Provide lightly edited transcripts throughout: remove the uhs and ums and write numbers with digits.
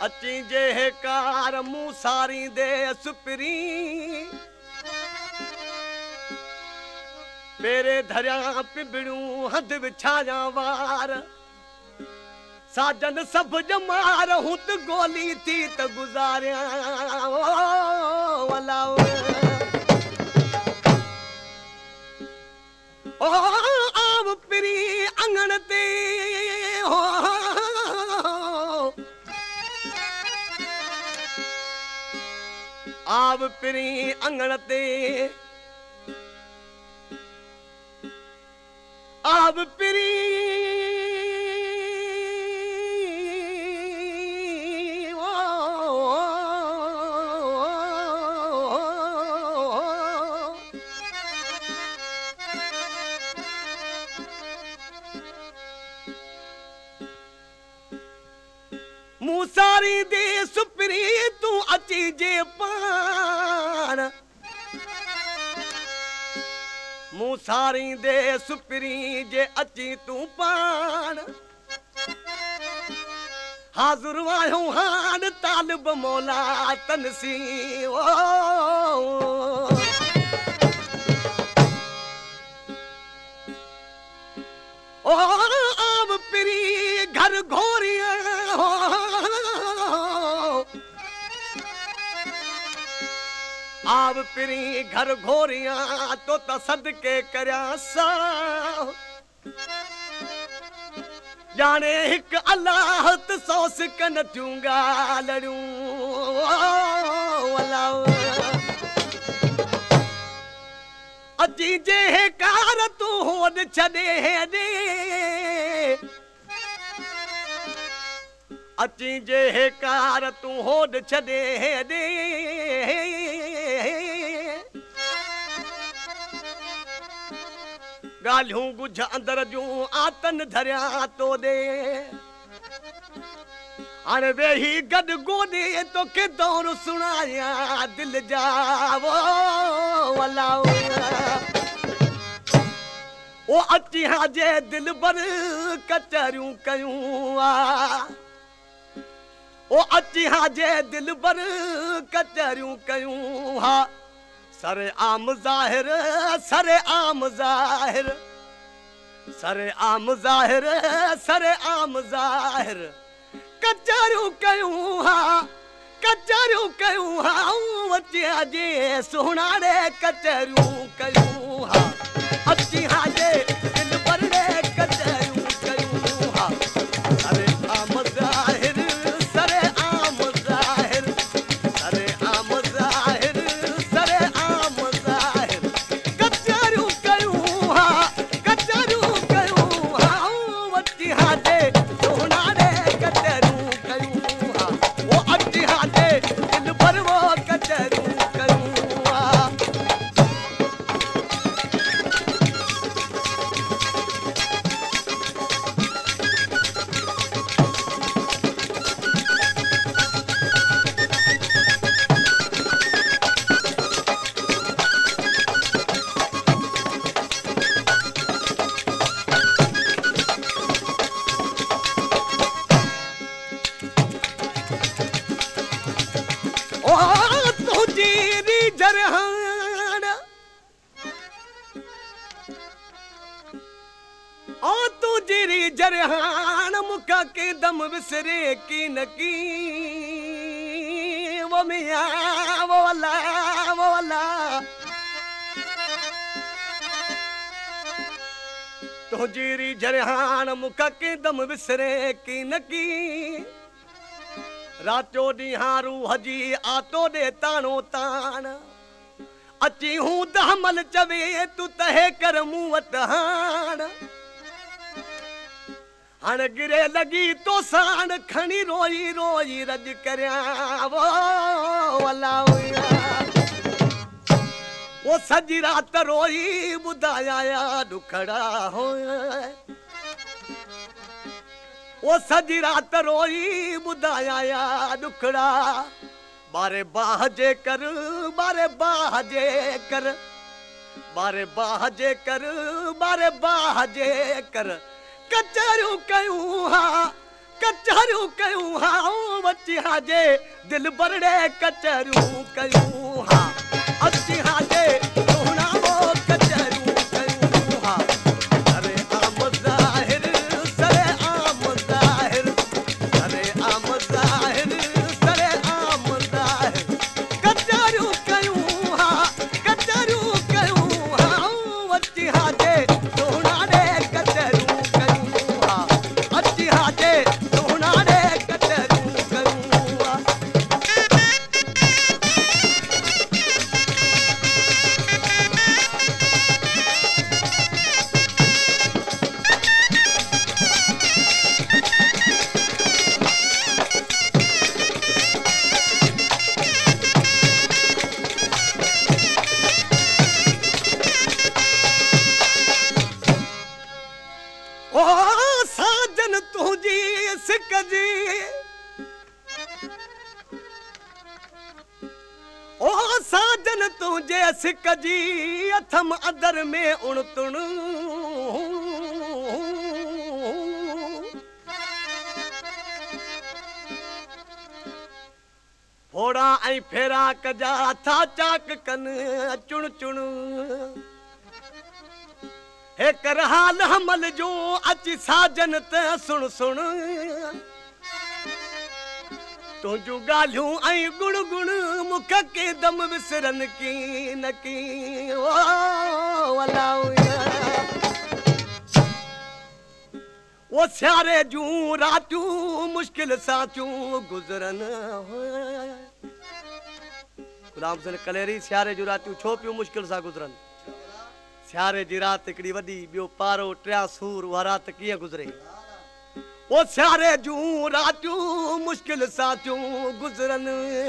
अची जे कार मुंह सारी दे सुपरी मेरे धरिया पिबड़ू हद विछाया वार साजन सब जमार हूं त गोली थी त गुजारिया वाला ओ आव पिरी अंगण ते हो आव पिरी अंगण ते आव पिरी मुसारी दे सुपरी तू अची जे पान मुसारी दे सुपरी जे अची तू पान हाज़ुर वायो हान तालिब मौला तनसी ओ आव पिरी घर घोरिया आव पिरी घर घोरिया तो त सदके करया सा जाने हिक अल्लाह त सौ सिकन थियूंगा लड़ू अजी जे कार तू होद छड़े दे अची जे कार तू होद छड़े दे गालियूं गुझ अंदर जूं आतन धरिया तो दे हाणे वेही गॾु गोॾे तोखे दौर सुणाया दिल जा वलाओ ओ अची हा जे दिल भर कचरियूं कयूं ओ अची हा जे दिल भर कचरियूं कयूं हा सरे आम ज़ाहिर सरे आम ज़ाहिर सरे आम ज़ाहिर सरे आम ज़ाहिर कचरियूं कयूं हा कचरियूं कयूं हा अची हा जे सुहिणारे कचरियूं कयूं हा अची हा जे दिल भर कचरियूं कयूं हा सरे आम ज़ाहिर सरे आम ज़ाहिर सरे आम ज़ाहिर सरे आम ज़ाहिर कचरियूं कयूं हा कचरियूं कयूं हा अची हा जे सुहिणारे कचरियूं कयूं हा ओ अची हा जे दिल भर वो कचरियूं कयूं हा जरहान मुखा के दम विसरे की नकी वो मिया वो वाला तो जीरी जरहान मुखा के दम विसरे की नकी रातो ॾींहारू हजी आतो दे तानो तान अची हूं दहमल चवे तू तहे कर मूं वट हान हण गिरे लगी तो साण खणी रोई रोई रज करया वो सजी रात रोई बुधाया दुखड़ा हो वो सजी रात रोई बुधाया दुखड़ा बारे बाहजे कर बारे बाहजे कर बारे बाहजे कर बारे बाहजे कर कचरियूं कयूं हा कचहरियूं कयूं हा अची हाजे दिल बरड़े कचहरियूं कयूं हा अची हाजे सोहणा वो कचहरियूं कयूं हा सरे आम ज़ाहिर सरे आम ज़ाहिर सरे आम ज़ाहिर सरे आम ज़ाहिर कचहरियूं कयूं हा अची हाजे सोहणा रे कचहरियूं कयूं हा अची हाजे सोहणा रे कचहरियूं कयूं हा ओ साजन तुझी सिक जी ओ साजन तुझे सिक जी अथम अदर में उणतुण फोड़ा ऐं फेरा कजा था चाक कन चुण चुण हे कर हाल हमल जो अची साजन त सुण सुण तुंहिंजूं ॻाल्हियूं ऐं गुण गुण मुख के दम विसरन की न की वो सियारे जूं रातियूं मुश्किल सां थियूं गुज़रन गुलाम हुसैन कलेरी सियारे जूं रातियूं छो पियूं मुश्किल सां गुज़रन सियारे जी राति हिकिड़ी वॾी ॿियो पारो टियां सूर उहा राति कीअं गुज़रे ओ सियारे जूं रातियूं मुश्किल सां थियूं गुज़रन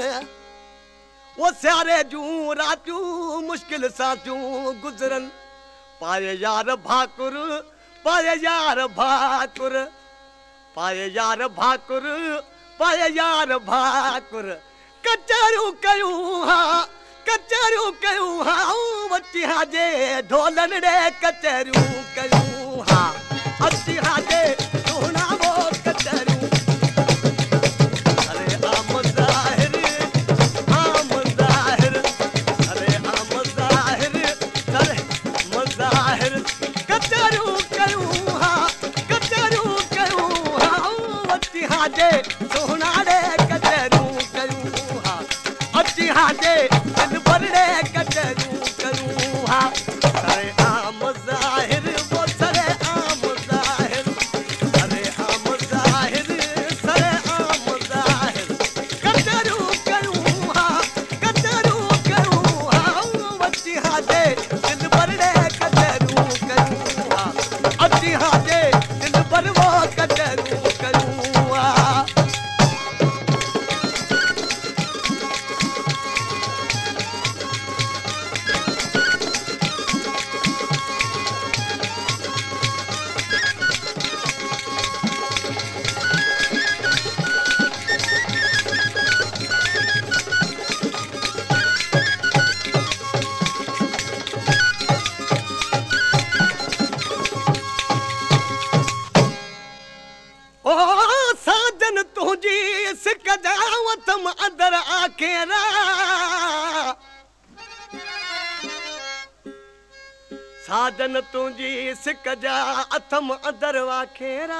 ओ सियारे जूं रातियूं मुश्किल सां थियूं गुज़रन पाए यार भाकुर पाए यार भाकुर पाए यार भाकुर पाए यार भाकुर कचहरियूं कयूं हा कचहरियूं कयूं हा अची हाजे ढोलन रे कचहरियूं कयूं हा अची हाजे सोहणा वो कचहरियूं अरे आम ज़ाहिर अरे आम ज़ाहिर सरे मज़ाहिर कचहरियूं कयूं हा अची हाजे सोहणा रे कचहरियूं कयूं हा अची हाजे दिल बरड़े कचहरियूं कयूं हा सरे आम ज़ाहिर वो सरे आम ज़ाहिर सरे आम ज़ाहिर सरे आम ज़ाहिर कचहरियूं कयूं हा अची हाजे दिल बरड़े कचहरियूं कयूं हा अची हाजे दिल बर वो कचहरियूं कयूं हा ओ साजन तुझी सिक जावतम अदर आखेरा साजन तुझी सिक जा अथम अदर आखेरा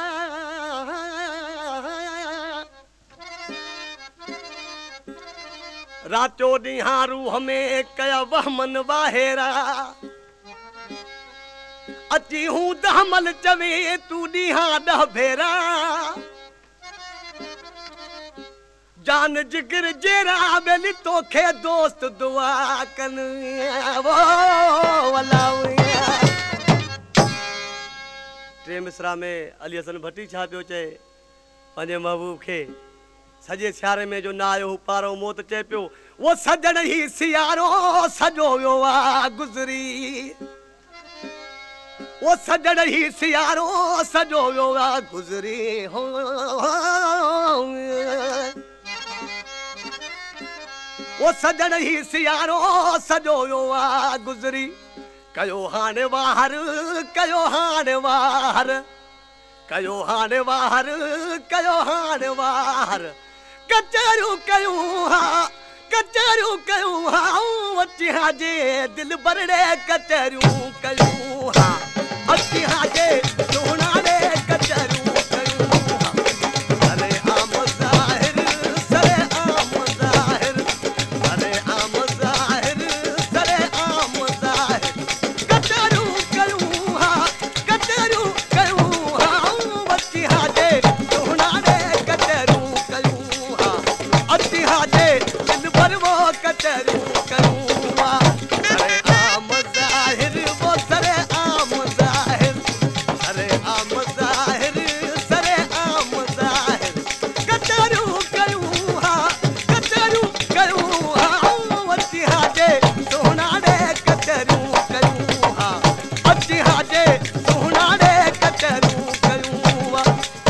रातो ॾींहां रूह में कया वहमन वाहेरा अची हूं दहमल चवे तू ॾींहां ॾह भेरा जान जिगर जेरा बेली तोखे दोस्त दुआ कन वो टे मिसरा में अली हसन भट्टी छा पियो चए पंहिंजे महबूब खे सॼे सियारे में जो न आयो हू पारो मौत चए पियो वो सजण ही सियारो सॼो वियो आ गुज़री वो सजण ही सियारो सॼो वियो आ गुज़री हो वो सजण ही सियारो सॼो वियो आ गुज़री कयो हाणे वार कयो हाणे वार कयो हाणे वार कचरियूं कयूं हा कचरियूं कयूं हा अची हाजे दिल भरड़े कचरियूं कयूं हा अची हाजे सोना रे कचरियूं कयूं हा सरे आम ज़ाहिर सरे आम ज़ाहिर सरे आम ज़ाहिर सरे आम ज़ाहिर कचरियूं कयूं हा कचरियूं कयूं हा अची हाजे सोना रे कचरियूं कयूं हा अची हाजे दिल भरवो कचरियूं कयूं हा सरे आम ज़ाहिर वो सरे आम ज़ाहिर सरे आम ज़ाहिर सरे आम ज़ाहिर कचरियूं कयूं हा कचरियूं कयूं हा अची हाजे सोना रे कचरियूं कयूं हा अची हाजे सोना रे कचरियूं कयूं हा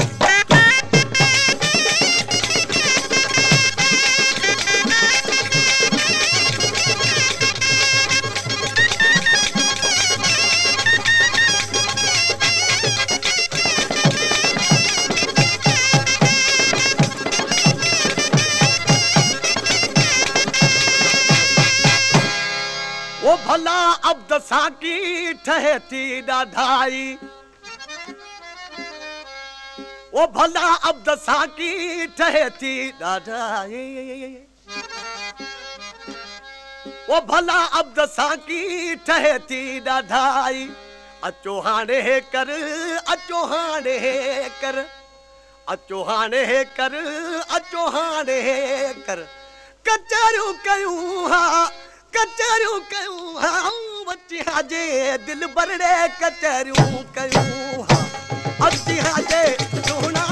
वो भला अब्द साकी ठहे थी ॾाढाई वो भला अब्द साकी ठहे थी ॾाढाई वो भला अब्द साकी ठहे थी ॾाढाई अचो हाणे हे कर अचो हाणे हे कर अचो हाणे हे कर अचो हाणे हे कर कचरियूं कयूं हा कचरियूं कयूं हा अची हाजे दिल भरड़े कचरियूं कयूं हा अची हाजे सोना